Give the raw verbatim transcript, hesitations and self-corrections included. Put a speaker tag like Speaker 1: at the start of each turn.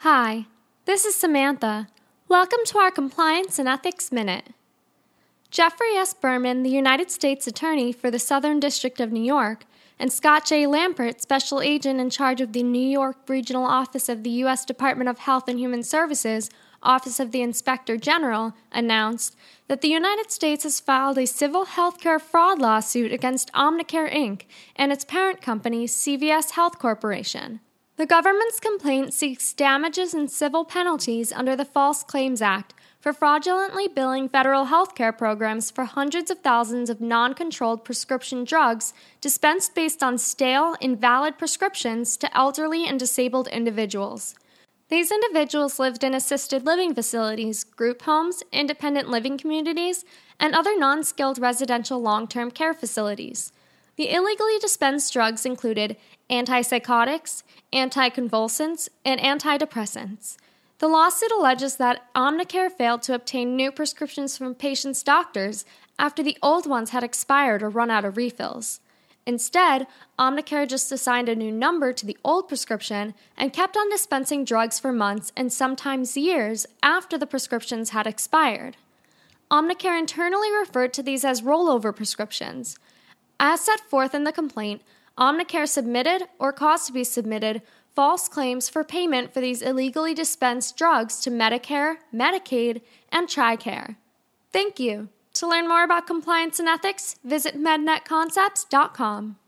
Speaker 1: Hi, this is Samantha. Welcome to our Compliance and Ethics Minute. Jeffrey S. Berman, the United States Attorney for the Southern District of New York, and Scott J. Lampert, Special Agent in charge of the New York Regional Office of the U S Department of Health and Human Services, Office of the Inspector General, announced that the United States has filed a civil healthcare fraud lawsuit against Omnicare, Incorporated and its parent company, C V S Health Corporation. The government's complaint seeks damages and civil penalties under the False Claims Act for fraudulently billing federal healthcare programs for hundreds of thousands of non-controlled prescription drugs dispensed based on stale, invalid prescriptions to elderly and disabled individuals. These individuals lived in assisted living facilities, group homes, independent living communities, and other non-skilled residential long-term care facilities. The illegally dispensed drugs included antipsychotics, anticonvulsants, and antidepressants. The lawsuit alleges that Omnicare failed to obtain new prescriptions from patients' doctors after the old ones had expired or run out of refills. Instead, Omnicare just assigned a new number to the old prescription and kept on dispensing drugs for months and sometimes years after the prescriptions had expired. Omnicare internally referred to these as rollover prescriptions. As set forth in the complaint, Omnicare submitted or caused to be submitted false claims for payment for these illegally dispensed drugs to Medicare, Medicaid, and TRICARE. Thank you. To learn more about compliance and ethics, visit mednet concepts dot com.